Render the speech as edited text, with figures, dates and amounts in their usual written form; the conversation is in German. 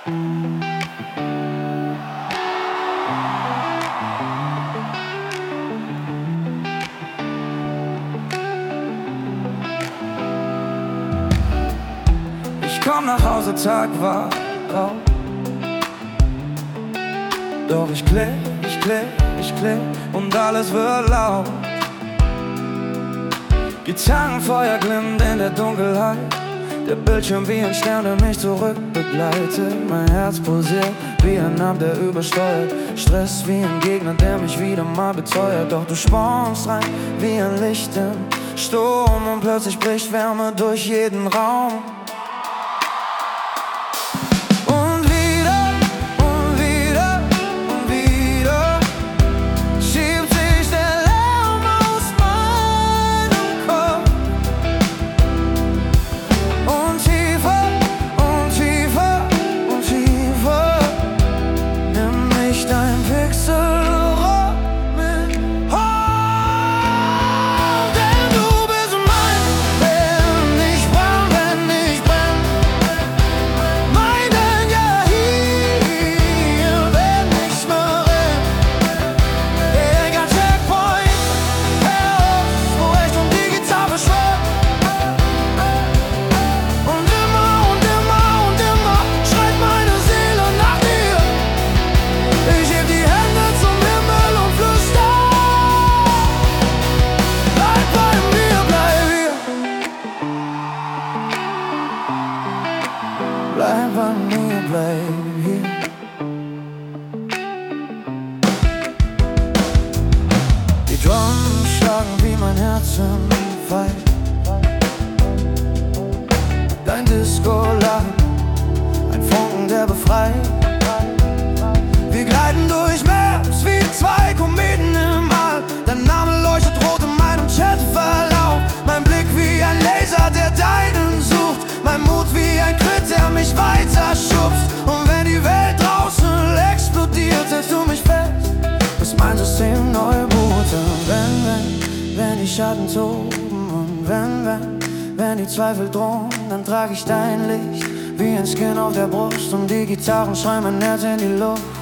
Ich komm nach Hause, Tag war grau. Doch ich klick und alles wird laut. Gitarrenfeuer glimmt in der Dunkelheit. Der Bildschirm wie ein Stern, der mich zurückbegleitet. Mein Herz pulsiert wie ein Arm, der übersteuert. Stress wie ein Gegner, der mich wieder mal beteuert. Doch du spornst rein wie ein Licht im Sturm und plötzlich bricht Wärme durch jeden Raum. Bleib bei mir, bleib hier. Die Drums schlagen wie mein Herz im Fight. Dein Disco-Lachen, ein Funken, der befreit. Wir gleiten durch Maps wie zwei Kometen im All. Dein Name leuchtet rot in meinem Chatverlauf. Mein Blick wie ein Laser, der deinen sucht. Mein Mut wie ein Crit, der mich weiter schubst. Und wenn die Welt draußen explodiert, hältst du mich fest, bis mein System neu bootet. Wenn die Schatten toben und wenn die Zweifel drohen, dann trag ich dein Licht wie ein Skin auf der Brust und die Gitarren schreien mein Herz in die Luft.